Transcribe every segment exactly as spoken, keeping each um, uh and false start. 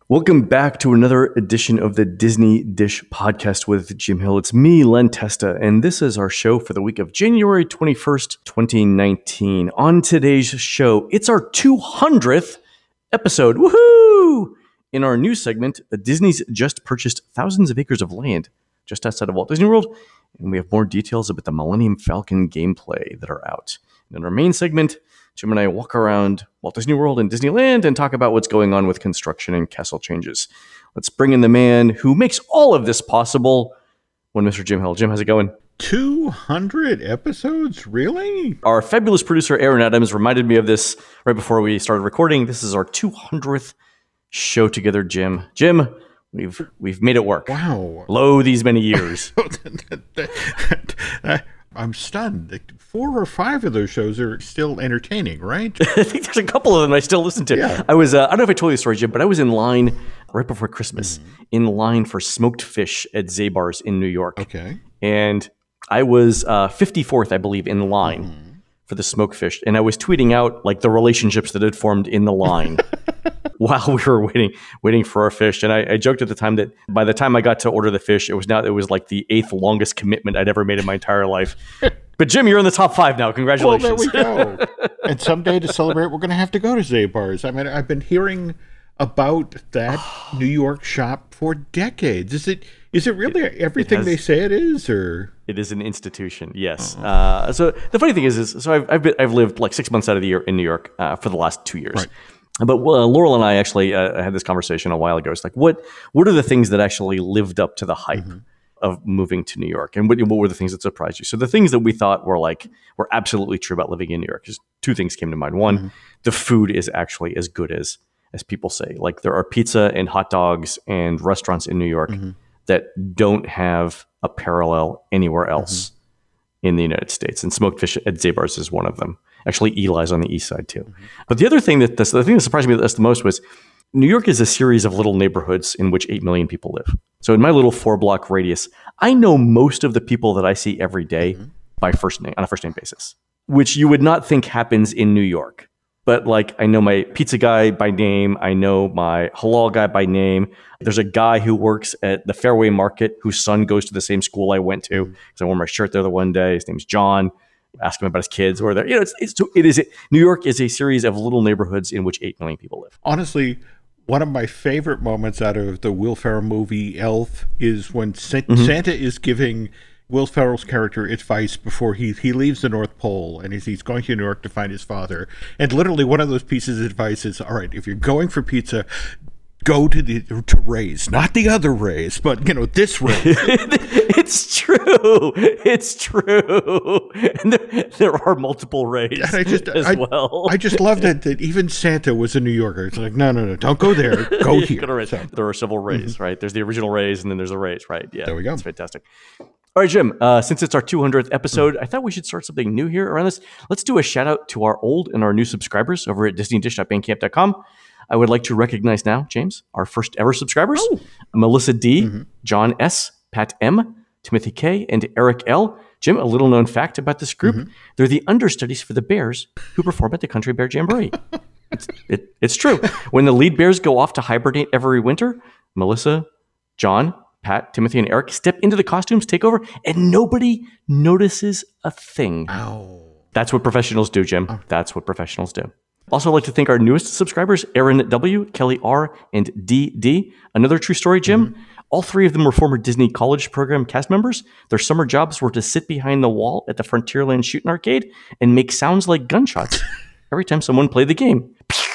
Welcome back to another edition of the Disney Dish Podcast with Jim Hill. It's me, Len Testa, and this is our show for the week of January twenty-first, twenty nineteen. On today's show, it's our two hundredth episode. Woohoo! In our news segment, Disney's just purchased thousands of acres of land just outside of Walt Disney World, and we have more details about the Millennium Falcon gameplay that are out. And in our main segment, Jim and I walk around Walt Disney World and Disneyland and talk about what's going on with construction and castle changes. Let's bring in the man who makes all of this possible, one Mister Jim Hill. Jim, how's it going? two hundred episodes? Really? Our fabulous producer, Aaron Adams, reminded me of this right before we started recording. This is our two hundredth show together, Jim. Jim, we've we've made it work. Wow. Lo, these many years. I'm stunned. Four or five of those shows are still entertaining, right? I think there's a couple of them I still listen to. Yeah. I was, uh, I don't know if I told you the story, Jim, but I was in line right before Christmas, mm-hmm. in line for smoked fish at Zabar's in New York. Okay. And I was uh, fifty-fourth, I believe, in line mm-hmm. for the smoked fish. And I was tweeting out like the relationships that had formed in the line while we were waiting waiting for our fish. And I, I joked at the time that by the time I got to order the fish, it was now it was like the eighth longest commitment I'd ever made in my entire life. But Jim, you're in the top five now. Congratulations. Well, there we go. And someday to celebrate, we're going to have to go to Zabar's. I mean, I've been hearing about that New York shop for decades. Is it is it really it, everything it has, they say it is, or it is an institution? Yes. Oh. Uh, so the funny thing is, is so I've I've, been, I've lived like six months out of the year in New York uh, for the last two years. Right. But uh, Laurel and I actually uh, had this conversation a while ago. It's like, what what are the things that actually lived up to the hype mm-hmm. of moving to New York? And what, what were the things that surprised you? So the things that we thought were like, were absolutely true about living in New York. Just two things came to mind. One, mm-hmm. the food is actually as good as, as people say. Like there are pizza and hot dogs and restaurants in New York mm-hmm. that don't have a parallel anywhere else mm-hmm. in the United States. And smoked fish at Zabar's is one of them. Actually, Eli's on the east side too. Mm-hmm. But the other thing that, the thing that surprised me the most was New York is a series of little neighborhoods in which eight million people live. So in my little four block radius, I know most of the people that I see every day mm-hmm. by first name, on a first name basis, which you would not think happens in New York. But like, I know my pizza guy by name. I know my halal guy by name. There's a guy who works at the Fairway Market whose son goes to the same school I went to because mm-hmm. I wore my shirt there the one day. His name's John. Ask him about his kids or there. You know, it's, it's it is New York is a series of little neighborhoods in which eight million people live. Honestly, one of my favorite moments out of the Will Ferrell movie Elf is when Sa- mm-hmm. Santa is giving Will Ferrell's character advice before he he leaves the North Pole and he's, he's going to New York to find his father. And literally one of those pieces of advice is, all right, if you're going for pizza, go to the to Ray's, not the other Ray's, but you know this Ray's. It's true. It's true. And there, there are multiple Ray's I just, as I, well. I just love that that even Santa was a New Yorker. It's like, no, no, no, don't go there. Go here. Go to Ray's. So. There are several Ray's, mm-hmm. right? There's the original Ray's, and then there's a Ray's, right? Yeah, there we go. That's fantastic. All right, Jim, uh, since it's our two hundredth episode, mm-hmm. I thought we should start something new here around this. Let's do a shout out to our old and our new subscribers over at disney dish dot bandcamp dot com. I would like to recognize now, James, our first ever subscribers, oh. Melissa D, mm-hmm. John S, Pat M, Timothy K, and Eric L. Jim, a little known fact about this group, mm-hmm. they're the understudies for the Bears who perform at the Country Bear Jamboree. it's, it, it's true. When the lead bears go off to hibernate every winter, Melissa, John, Pat, Timothy, and Eric step into the costumes, take over, and nobody notices a thing. Ow. That's what professionals do, Jim. Oh. That's what professionals do. Also, I'd like to thank our newest subscribers, Aaron W., Kelly R., and D D. Another true story, Jim. Mm-hmm. All three of them were former Disney College Program cast members. Their summer jobs were to sit behind the wall at the Frontierland Shooting Arcade and make sounds like gunshots every time someone played the game.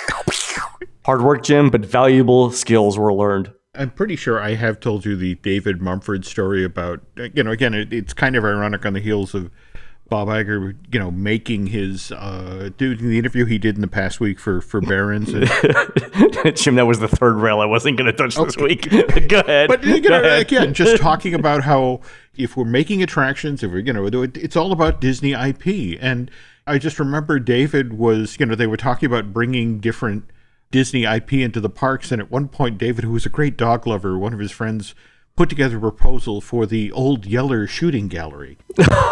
Hard work, Jim, but valuable skills were learned. I'm pretty sure I have told you the David Mumford story about, you know, again, it, it's kind of ironic on the heels of Bob Iger, you know, making his, uh, doing the interview he did in the past week for, for Barron's. And, Jim, that was the third rail I wasn't going to touch okay. this week. Go ahead. But you know, Go ahead. Again, just talking about how if we're making attractions, if we're, you know, it's all about Disney I P. And I just remember David was, you know, they were talking about bringing different Disney I P into the parks. And at one point, David, who was a great dog lover, one of his friends, put together a proposal for the Old Yeller Shooting Gallery.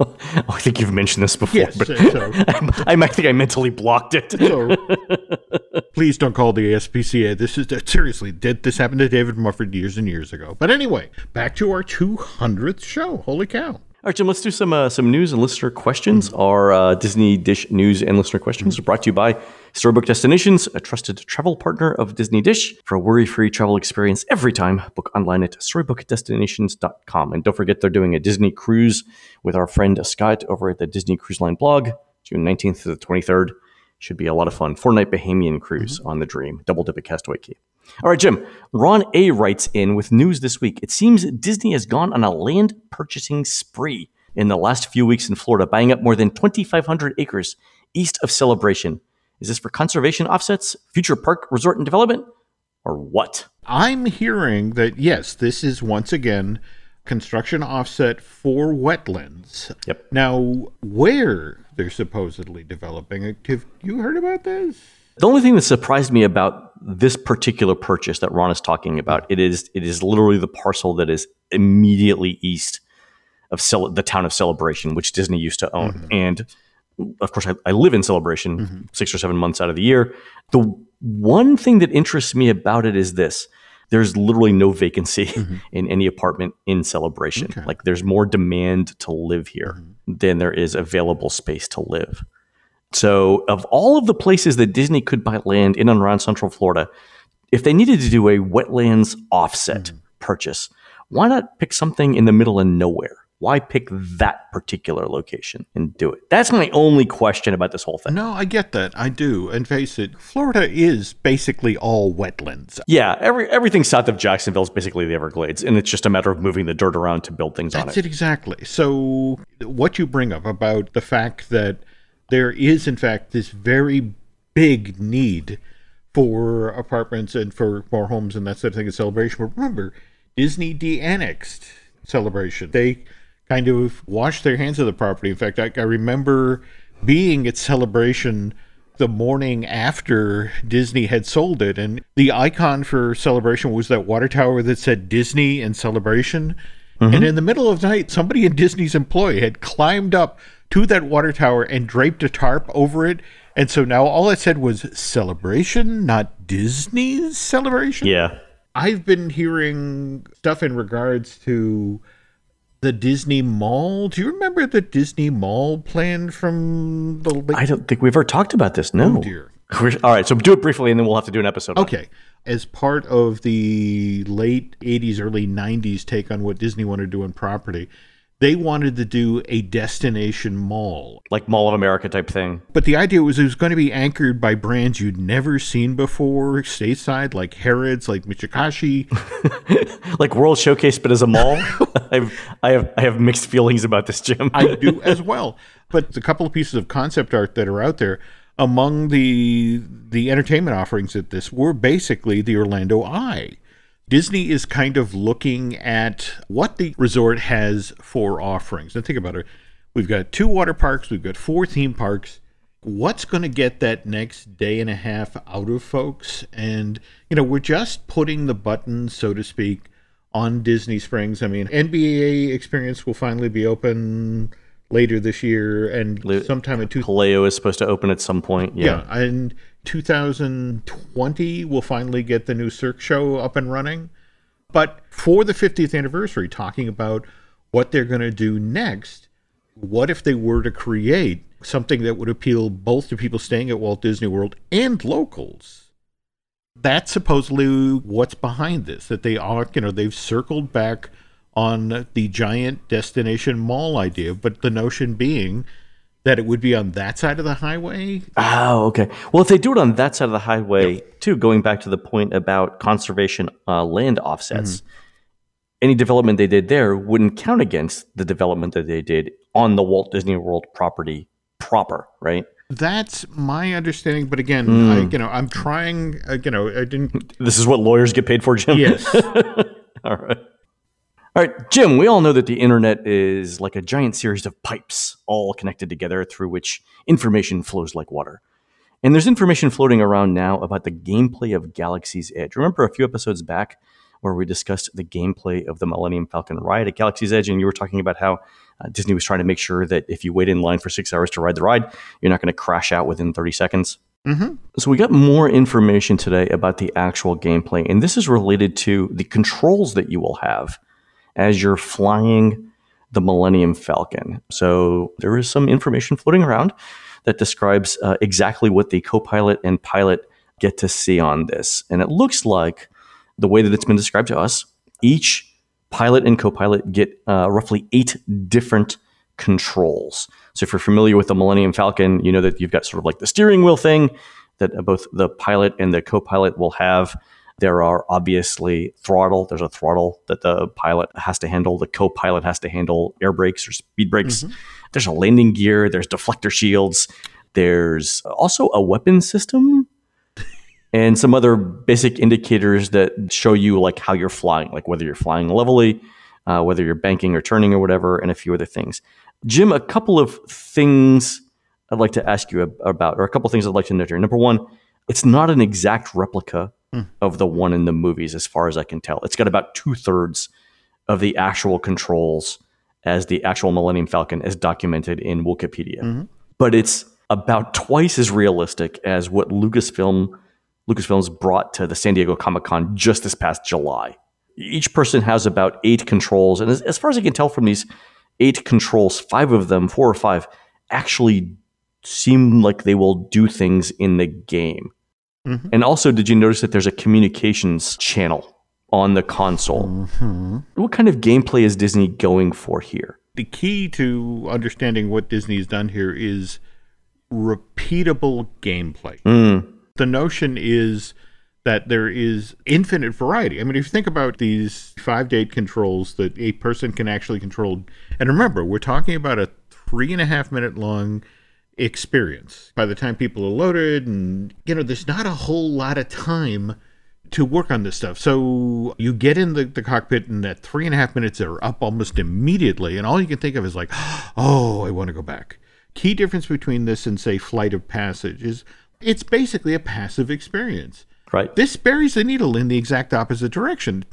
I think you've mentioned this before, Yes, but so- I, I might think I mentally blocked it. So please don't call the A S P C A. This is seriously, did this happen to David Mufford years and years ago? But anyway, back to our two hundredth show. Holy cow. All right, Jim, let's do some uh, some news and listener questions. Mm-hmm. Our uh, Disney Dish news and listener questions mm-hmm. are brought to you by Storybook Destinations, a trusted travel partner of Disney Dish. For a worry-free travel experience every time, book online at storybook destinations dot com. And don't forget, they're doing a Disney cruise with our friend Scott over at the Disney Cruise Line blog, June nineteenth to the twenty-third. Should be a lot of fun. Four-night Bahamian cruise mm-hmm. on the Dream. Double dip at Castaway Cay. All right, Jim. Ron A. writes in with news this week. It seems Disney has gone on a land purchasing spree in the last few weeks in Florida, buying up more than twenty-five hundred acres east of Celebration. Is this for conservation offsets, future park, resort, and development, or what? I'm hearing that, yes, this is once again construction offset for wetlands. Yep. Now, where they're supposedly developing it, have you heard about this? The only thing that surprised me about this particular purchase that Ron is talking about, it is it is literally the parcel that is immediately east of Cel- the town of Celebration, which Disney used to own. Mm-hmm. And of course, I, I live in Celebration mm-hmm. six or seven months out of the year. The one thing that interests me about it is this. There's literally no vacancy mm-hmm. in any apartment in Celebration. Okay. Like there's more demand to live here mm-hmm. than there is available space to live. So of all of the places that Disney could buy land in and around Central Florida, if they needed to do a wetlands offset mm-hmm. purchase, why not pick something in the middle of nowhere? Why pick that particular location and do it? That's my only question about this whole thing. No, I get that. I do. And face it, Florida is basically all wetlands. Yeah, every everything south of Jacksonville is basically the Everglades, and it's just a matter of moving the dirt around to build things That's on it. That's it exactly. So what you bring up about the fact that there is, in fact, this very big need for apartments and for more homes and that sort of thing in Celebration. But remember, Disney de-annexed Celebration. They kind of washed their hands of the property. In fact, I, I remember being at Celebration the morning after Disney had sold it, and the icon for Celebration was that water tower that said Disney and Celebration. Mm-hmm. And in the middle of the night, somebody in Disney's employee had climbed up to that water tower and draped a tarp over it. And so now all it said was Celebration, not Disney's Celebration. Yeah. I've been hearing stuff in regards to the Disney Mall. Do you remember the Disney Mall plan from the late... I don't think we've ever talked about this. No. Oh, dear. All right, so do it briefly, and then we'll have to do an episode. Okay. As part of the late eighties, early nineties take on what Disney wanted to do on property, they wanted to do a destination mall. Like Mall of America type thing. But the idea was it was going to be anchored by brands you'd never seen before stateside, like Harrods, like Mitsukashi. Like World Showcase, but as a mall? I've, I have I have mixed feelings about this, Jim. I do as well. But a couple of pieces of concept art that are out there, among the the entertainment offerings at this were basically the Orlando Eye. Disney is kind of looking at what the resort has for offerings. And think about it. We've got two water parks. We've got four theme parks. What's going to get that next day and a half out of folks? And, you know, we're just putting the button, so to speak, on Disney Springs. I mean, N B A Experience will finally be open later this year, and Le- sometime in two- Paleo is supposed to open at some point. Yeah, yeah, and two thousand twenty we'll finally get the new Cirque show up and running. But for the fiftieth anniversary, talking about what they're going to do next, what if they were to create something that would appeal both to people staying at Walt Disney World and locals? That's supposedly what's behind this, that they are, you know, they've circled back on the giant destination mall idea, but the notion being that it would be on that side of the highway. Oh, okay. Well, if they do it on that side of the highway, yep. too, going back to the point about conservation uh, land offsets, mm-hmm. any development they did there wouldn't count against the development that they did on the Walt Disney World property proper, right? That's my understanding, but again, mm. I, you know, I'm trying. Uh, you know, I didn't. This is what lawyers get paid for, Jim. Yes. All right. All right, Jim, we all know that the internet is like a giant series of pipes all connected together through which information flows like water. And there's information floating around now about the gameplay of Galaxy's Edge. Remember a few episodes back, where we discussed the gameplay of the Millennium Falcon ride at Galaxy's Edge. And you were talking about how uh, Disney was trying to make sure that if you wait in line for six hours to ride the ride, you're not going to crash out within thirty seconds. Mm-hmm. So we got more information today about the actual gameplay, and this is related to the controls that you will have as you're flying the Millennium Falcon. So there is some information floating around that describes uh, exactly what the co-pilot and pilot get to see on this. And it looks like the way that it's been described to us, each pilot and co-pilot get uh, roughly eight different controls. So if you're familiar with the Millennium Falcon, you know that you've got sort of like the steering wheel thing that both the pilot and the co-pilot will have. There are obviously throttle. There's a throttle that the pilot has to handle. The co-pilot has to handle air brakes or speed brakes. Mm-hmm. There's a landing gear. There's deflector shields. There's also a weapon system and some other basic indicators that show you like how you're flying, like whether you're flying levelly, uh, whether you're banking or turning or whatever, and a few other things. Jim, a couple of things I'd like to ask you about, or a couple of things I'd like to note here. Number one, it's not an exact replica mm. of the one in the movies, as far as I can tell. It's got about two-thirds of the actual controls as the actual Millennium Falcon as documented in Wikipedia. Mm-hmm. But it's about twice as realistic as what Lucasfilm Lucasfilms brought to the San Diego Comic-Con just this past July. Each person has about eight controls, and as, as far as I can tell from these eight controls, five of them, four or five, actually seem like they will do things in the game. Mm-hmm. And also, did you notice that there's a communications channel on the console? Mm-hmm. What kind of gameplay is Disney going for here? The key to understanding what Disney's done here is repeatable gameplay. Mm. The notion is that there is infinite variety. I mean, if you think about these five to eight controls that a person can actually control, and remember, we're talking about a three and a half minute long experience. By the time people are loaded, and, you know, there's not a whole lot of time to work on this stuff. So you get in the, the cockpit, and that three and a half minutes are up almost immediately, and all you can think of is like, oh, I want to go back. Key difference between this and, say, Flight of Passage is it's basically a passive experience. Right. This buries the needle in the exact opposite direction.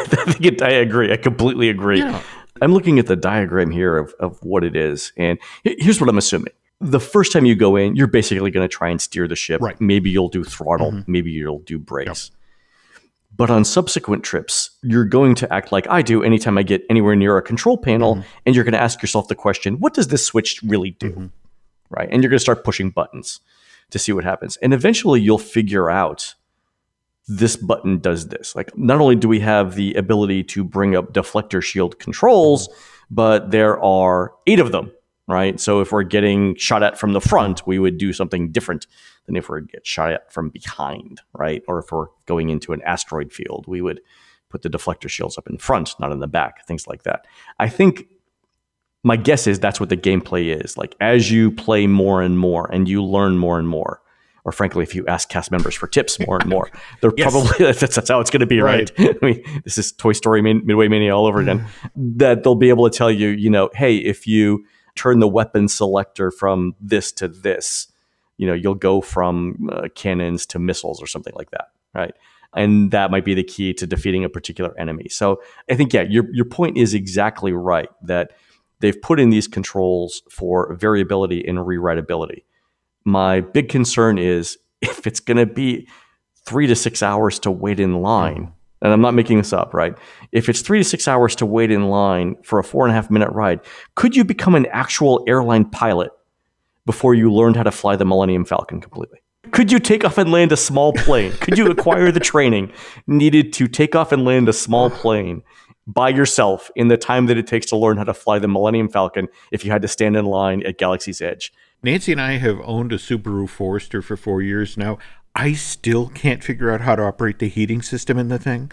I agree. I completely agree. Yeah. I'm looking at the diagram here of, of what it is. And here's what I'm assuming. The first time you go in, you're basically going to try and steer the ship. Right. Maybe you'll do throttle. Mm-hmm. Maybe you'll do brakes. Yep. But on subsequent trips, you're going to act like I do anytime I get anywhere near a control panel. Mm-hmm. And you're going to ask yourself the question, what does this switch really do? Mm-hmm. Right. And you're going to start pushing buttons to see what happens. And eventually you'll figure out this button does this. Like, not only do we have the ability to bring up deflector shield controls, but there are eight of them, right? So if we're getting shot at from the front, we would do something different than if we're get shot at from behind, right? Or if we're going into an asteroid field, we would put the deflector shields up in front, not in the back, things like that. I think my guess is that's what the gameplay is. Like, as you play more and more and you learn more and more, or frankly, if you ask cast members for tips more and more, they're yes. probably, that's, that's how it's going to be, right? right? I mean, this is Toy Story Midway Mania all over again. That they'll be able to tell you, you know, hey, if you turn the weapon selector from this to this, you know, you'll go from uh, cannons to missiles or something like that, right? And that might be the key to defeating a particular enemy. So I think, yeah, your your point is exactly right, that they've put in these controls for variability and rewritability. My big concern is if it's going to be three to six hours to wait in line, and I'm not making this up, right? If it's three to six hours to wait in line for a four and a half minute ride, could you become an actual airline pilot before you learned how to fly the Millennium Falcon completely? Could you take off and land a small plane? Could you acquire the training needed to take off and land a small plane by yourself in the time that it takes to learn how to fly the Millennium Falcon if you had to stand in line at Galaxy's Edge? Nancy and I have owned a Subaru Forester for four years now. I still can't figure out how to operate the heating system in the thing.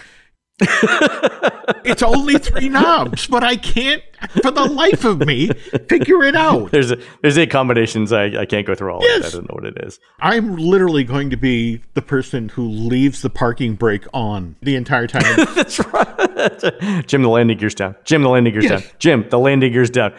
It's only three knobs, but I can't, for the life of me, figure it out. There's a, there's eight combinations. I, I can't go through all yes. of it. I don't know what it is. I'm literally going to be the person who leaves the parking brake on the entire time. That's right. Jim, the landing gear's down. Jim, the landing gear's yes. down. Jim, the landing gear's down.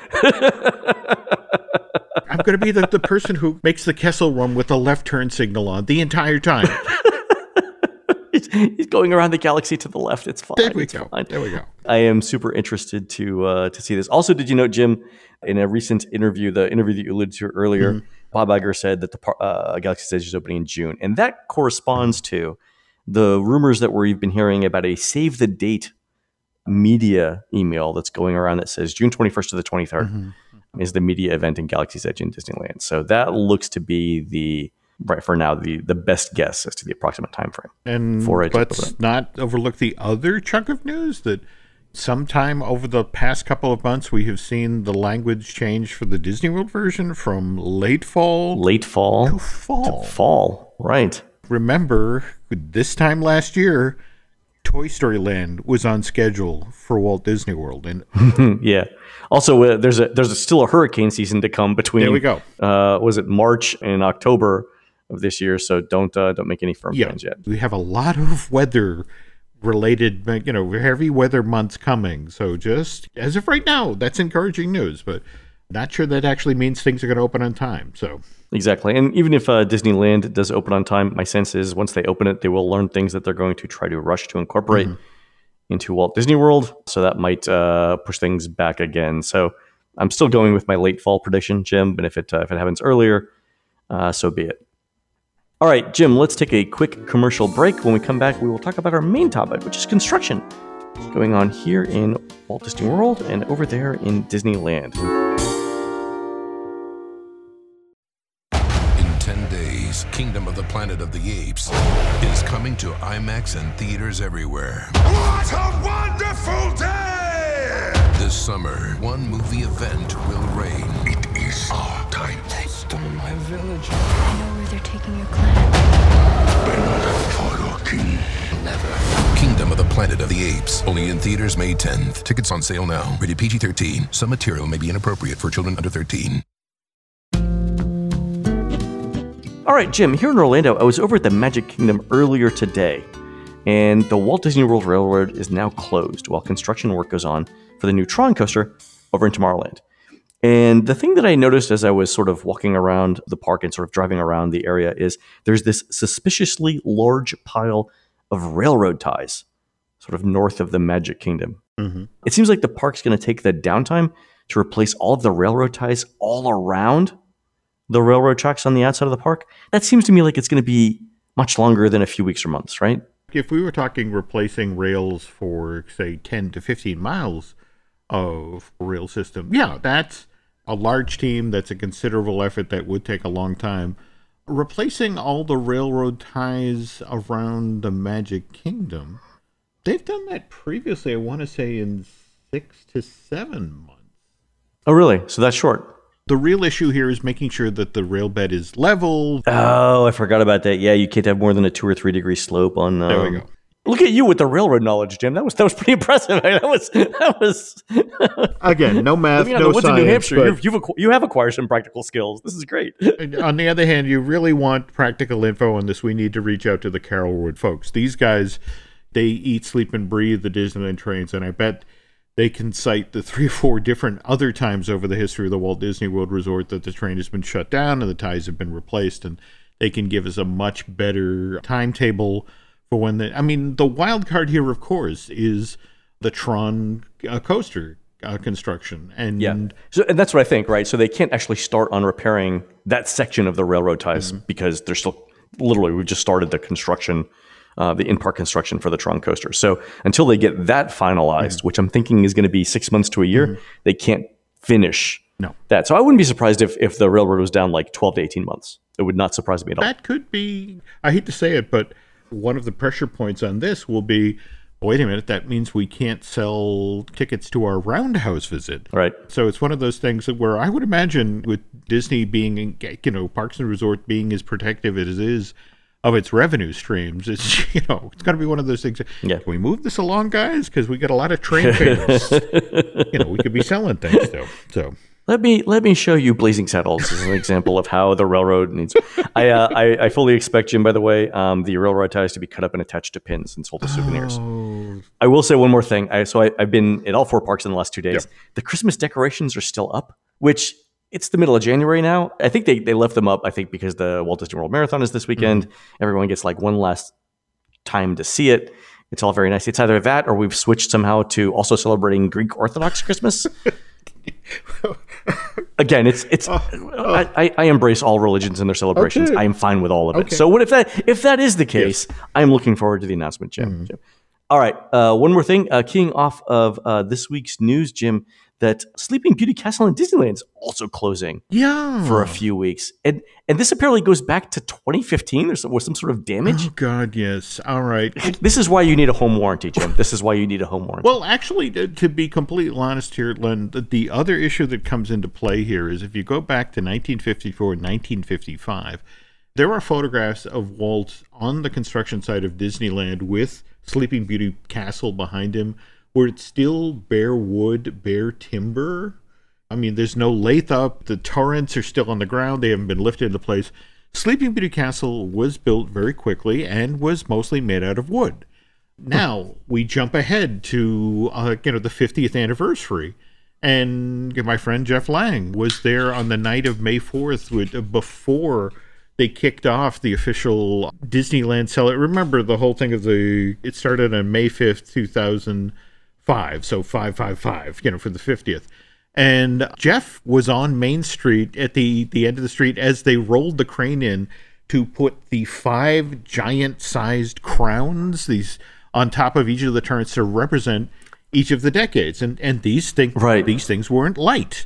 I'm going to be the, the person who makes the Kessel Run with the left turn signal on the entire time. he's going around the galaxy to the left. It's fine. There we it's go. Fine. There we go. I am super interested to uh, to see this. Also, did you know, Jim, in a recent interview, the interview that you alluded to earlier, mm-hmm. Bob Iger said that the uh, Galaxy's Edge is opening in June, and that corresponds to the rumors that we've been hearing about a save the date media email that's going around that says June twenty-first to the twenty-third mm-hmm. is the media event in Galaxy's Edge in Disneyland. So that looks to be the right for now the the best guess as to the approximate time frame. And for it let's not overlook the other chunk of news that sometime over the past couple of months we have seen the language change for the Disney World version from late fall late fall to fall. To fall, right. Remember, this time last year, Toy Story Land was on schedule for Walt Disney World, and yeah. Also, uh, there's a there's a, still a hurricane season to come between. There we go. Uh, was it March and October of this year? So don't uh, don't make any firm yeah, plans yet. We have a lot of weather related, you know, heavy weather months coming. So just as of right now, that's encouraging news, but not sure that actually means things are going to open on time. So. Exactly. And even if uh, Disneyland does open on time, my sense is once they open it, they will learn things that they're going to try to rush to incorporate mm-hmm. into Walt Disney World. So that might uh, push things back again. So I'm still going with my late fall prediction, Jim. But if it, uh, if it happens earlier, uh, so be it. All right, Jim, let's take a quick commercial break. When we come back, we will talk about our main topic, which is construction going on here in Walt Disney World and over there in Disneyland. Kingdom of the Planet of the Apes is coming to IMAX and theaters everywhere. What a wonderful day! This summer, one movie event will reign. It is our time. They stole my village. I know where they're taking your clan. Bend for your king. Never. Kingdom of the Planet of the Apes. Only in theaters May tenth. Tickets on sale now. Rated P G thirteen. Some material may be inappropriate for children under thirteen. All right, Jim, here in Orlando, I was over at the Magic Kingdom earlier today, and the Walt Disney World Railroad is now closed while construction work goes on for the new Tron coaster over in Tomorrowland. And the thing that I noticed as I was sort of walking around the park and sort of driving around the area is there's this suspiciously large pile of railroad ties sort of north of the Magic Kingdom. Mm-hmm. It seems like the park's going to take the downtime to replace all of the railroad ties all around the railroad tracks on the outside of the park. That seems to me like it's going to be much longer than a few weeks or months, right? If we were talking replacing rails for, say, ten to fifteen miles of rail system, yeah, that's a large team. That's a considerable effort that would take a long time. Replacing all the railroad ties around the Magic Kingdom, they've done that previously, I want to say, in six to seven months. Oh, really? So that's short. The real issue here is making sure that the rail bed is level. Oh, I forgot about that. Yeah, you can't have more than a two or three degree slope on. Um, there we go. Look at you with the railroad knowledge, Jim. That was that was pretty impressive. That was that was. Again, no math, no no science. In New Hampshire, but you've, you've acqu- you have acquired some practical skills. This is great. On the other hand, you really want practical info on this. We need to reach out to the Carolwood folks. These guys, they eat, sleep, and breathe the Disneyland trains, and I bet they can cite the three or four different other times over the history of the Walt Disney World Resort that the train has been shut down and the ties have been replaced, and they can give us a much better timetable for when the. I mean, the wild card here, of course, is the Tron uh, coaster uh, construction, and yeah, so, and that's what I think, right? So they can't actually start on repairing that section of the railroad ties mm-hmm. because they're still literally we just started the construction. Uh, the in-park construction for the Tron coaster. So until they get that finalized, mm-hmm. which I'm thinking is going to be six months to a year, mm-hmm. they can't finish no. that. So I wouldn't be surprised if, if the railroad was down like twelve to eighteen months. It would not surprise me at all. That could be, I hate to say it, but one of the pressure points on this will be, wait a minute, that means we can't sell tickets to our Roundhouse visit. Right. So it's one of those things where I would imagine with Disney being, you know, Parks and Resort being as protective as it is of its revenue streams, it's, you know, it's going to be one of those things. Yeah. Can we move this along, guys? Because we got a lot of train fares. You know, we could be selling things still. So let me let me show you Blazing Saddles as an example of how the railroad needs. I, uh, I I fully expect, Jim, by the way, um, the railroad ties to be cut up and attached to pins and sold as souvenirs. Oh. I will say one more thing. I, so I, I've been at all four parks in the last two days. Yep. The Christmas decorations are still up, which. It's the middle of January now. I think they, they left them up, I think, because the Walt Disney World Marathon is this weekend. Mm-hmm. Everyone gets like one last time to see it. It's all very nice. It's either that or we've switched somehow to also celebrating Greek Orthodox Christmas. Again, it's it's. Oh, oh. I, I embrace all religions and their celebrations. Okay. I am fine with all of it. Okay. So what if that if that is the case? Yes. I am looking forward to the announcement, Jim. Mm. Jim. All right, uh, one more thing. Uh, keying off of uh, this week's news, Jim, that Sleeping Beauty Castle in Disneyland is also closing. Yeah. For a few weeks, and and this apparently goes back to twenty fifteen. There was some sort of damage. Oh God, yes. All right. This is why you need a home warranty, Jim. This is why you need a home warranty. Well, actually, to, to be completely honest here, Len, the, the other issue that comes into play here is if you go back to nineteen fifty-four, nineteen fifty-five, there are photographs of Walt on the construction site of Disneyland with Sleeping Beauty Castle behind him, where it's still bare wood, bare timber. I mean, there's no lathe up. The turrets are still on the ground. They haven't been lifted into place. Sleeping Beauty Castle was built very quickly and was mostly made out of wood. Now we jump ahead to uh, you know the fiftieth anniversary, and my friend Jeff Lang was there on the night of May fourth with, before they kicked off the official Disneyland celebration. Remember the whole thing of the, it started on May fifth, two thousand five, so five five five, you know, for the fiftieth. And Jeff was on Main Street at the, the end of the street as they rolled the crane in to put the five giant-sized crowns, these on top of each of the turrets to represent each of the decades. And and these things, right. these things weren't light.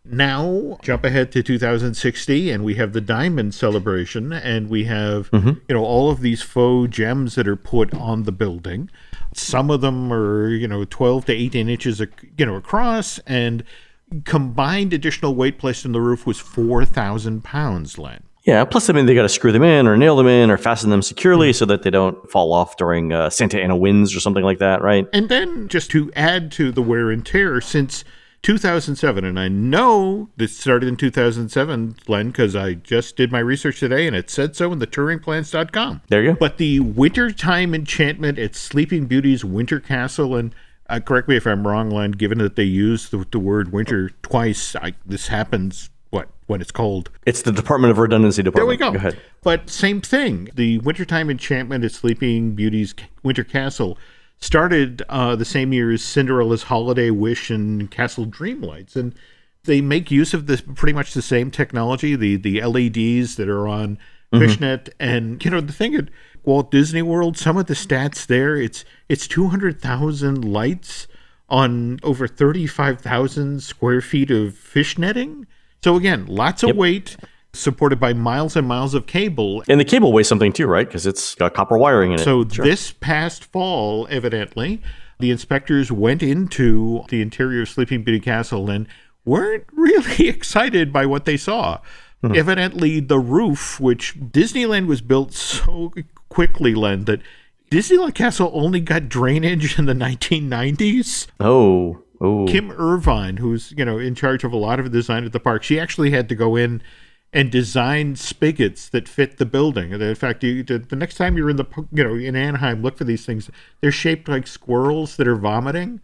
Now, jump ahead to two thousand sixty, and we have the Diamond Celebration, and we have, mm-hmm. you know, all of these faux gems that are put on the building. Some of them are, you know, twelve to eighteen inches, you know, across, and combined additional weight placed on the roof was four thousand pounds, Len. Yeah, plus, I mean, they got to screw them in or nail them in or fasten them securely mm-hmm. so that they don't fall off during uh, Santa Ana winds or something like that, right? And then, just to add to the wear and tear, since two thousand seven, and I know this started in two thousand seven, Len, because I just did my research today, and it said so in the touring plans dot com. There you go. But the wintertime enchantment at Sleeping Beauty's Winter Castle, and uh, correct me if I'm wrong, Len, given that they use the, the word winter twice, I, this happens, what, when it's cold? It's the Department of Redundancy Department. There we go. Go ahead. But same thing. The wintertime enchantment at Sleeping Beauty's Winter Castle started uh, the same year as Cinderella's Holiday Wish and Castle Dreamlights. And they make use of this pretty much the same technology, the, the L E Ds that are on mm-hmm. Fishnet. And, you know, the thing at Walt Disney World, some of the stats there, it's it's two hundred thousand lights on over thirty-five thousand square feet of fish netting. So, again, lots of yep. weight, supported by miles and miles of cable. And the cable weighs something too, right? Because it's got copper wiring in it. So sure. This past fall, evidently, the inspectors went into the interior of Sleeping Beauty Castle and weren't really excited by what they saw. Mm-hmm. Evidently, the roof, which Disneyland was built so quickly, Len, that Disneyland Castle only got drainage in the nineteen nineties. Oh. Oh. Kim Irvine, who's, you know, in charge of a lot of the design at the park, she actually had to go in and design spigots that fit the building. And in fact, you, the next time you're in the, you know, in Anaheim, look for these things. They're shaped like squirrels that are vomiting.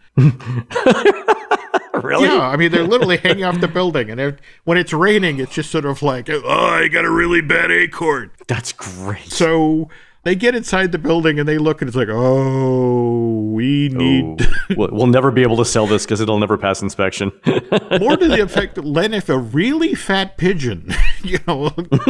Really? Yeah, I mean, they're literally hanging off the building. And when it's raining, it's just sort of like, oh, I got a really bad acorn. That's great. So they get inside the building and they look and it's like, oh, we need... Oh. We'll never be able to sell this because it'll never pass inspection. More to the effect, Len, if a really fat pigeon, you know...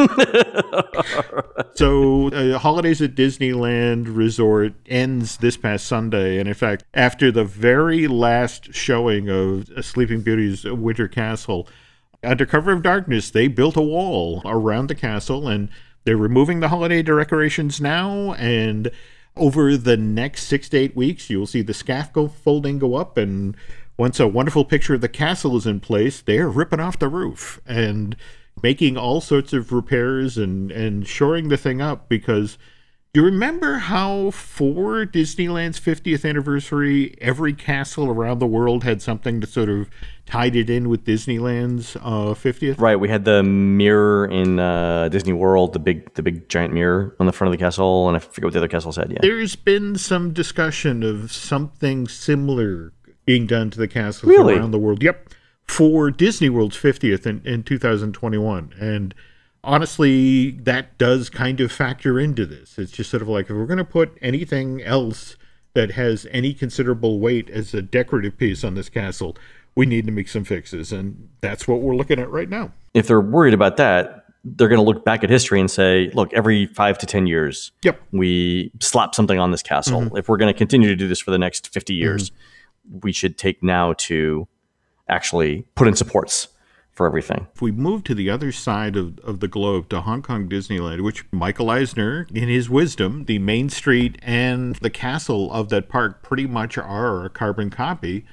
So uh, Holidays at Disneyland Resort ends this past Sunday. And in fact, after the very last showing of Sleeping Beauty's Winter Castle, under cover of darkness, they built a wall around the castle and they're removing the holiday decorations now, and over the next six to eight weeks, you'll see the scaffolding go up, and once a wonderful picture of the castle is in place, they're ripping off the roof and making all sorts of repairs and, and shoring the thing up, because you remember how for Disneyland's fiftieth anniversary, every castle around the world had something that sort of tied it in with Disneyland's uh, fiftieth? Right. We had the mirror in uh, Disney World, the big the big giant mirror on the front of the castle, and I forget what the other castle said. Yeah. There's been some discussion of something similar being done to the castles really? around the world. Yep. For Disney World's fiftieth in, in two thousand twenty-one. And honestly, that does kind of factor into this. It's just sort of like, if we're going to put anything else that has any considerable weight as a decorative piece on this castle, we need to make some fixes. And that's what we're looking at right now. If they're worried about that, they're going to look back at history and say, look, every five to ten years, yep. we slap something on this castle. Mm-hmm. If we're going to continue to do this for the next fifty years, mm-hmm. we should take now to actually put in supports for everything. If we move to the other side of, of the globe, to Hong Kong Disneyland, which Michael Eisner, in his wisdom, the Main Street and the castle of that park pretty much are a carbon copy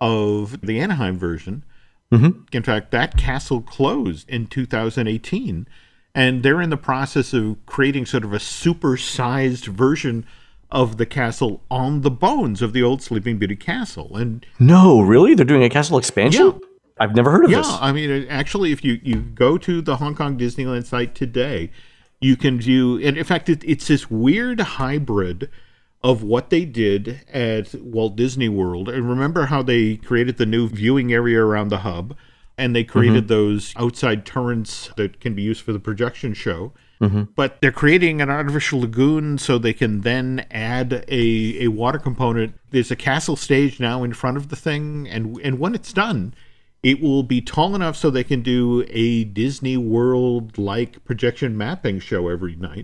of the Anaheim version. Mm-hmm. In fact, that castle closed in two thousand eighteen, and they're in the process of creating sort of a super-sized version of the castle on the bones of the old Sleeping Beauty castle. And no, really? They're doing a castle expansion? Yeah. I've never heard of yeah, this. Yeah, I mean, actually, if you, you go to the Hong Kong Disneyland site today, you can view, and in fact, it, it's this weird hybrid of what they did at Walt Disney World. And remember how they created the new viewing area around the hub, and they created mm-hmm. those outside turrets that can be used for the projection show. Mm-hmm. But they're creating an artificial lagoon so they can then add a, a water component. There's a castle stage now in front of the thing, and and when it's done, it will be tall enough so they can do a Disney World-like projection mapping show every night.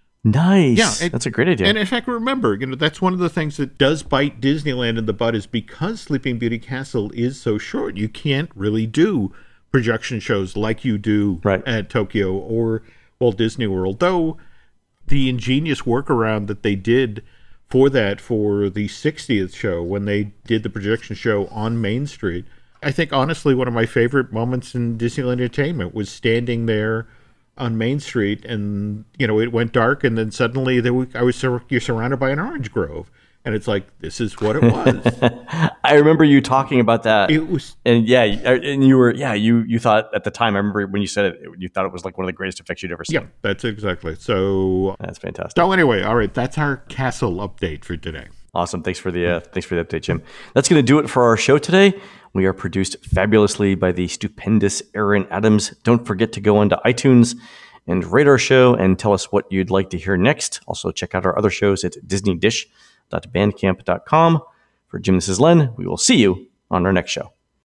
Nice. Yeah, and, that's a great idea. And in fact, remember, you know, that's one of the things that does bite Disneyland in the butt, is because Sleeping Beauty Castle is so short, you can't really do projection shows like you do right. at Tokyo or Walt Disney World. Though the ingenious workaround that they did for that for the sixtieth show, when they did the projection show on Main Street, I think honestly one of my favorite moments in Disneyland Entertainment was standing there on Main Street, and you know, it went dark, and then suddenly there was, I was sur- you're surrounded by an orange grove, and it's like, this is what it was. I remember you talking about that. It was, and yeah, and you were yeah you you thought at the time. I remember when you said it, you thought it was like one of the greatest effects you'd ever seen. Yeah, that's exactly. So that's fantastic. So anyway, all right, that's our castle update for today. Awesome. Thanks for the uh, thanks for the update, Jim. That's going to do it for our show today. We are produced fabulously by the stupendous Aaron Adams. Don't forget to go onto iTunes and rate our show and tell us what you'd like to hear next. Also, check out our other shows at disney dish dot bandcamp dot com. For Jim, this is Len. We will see you on our next show.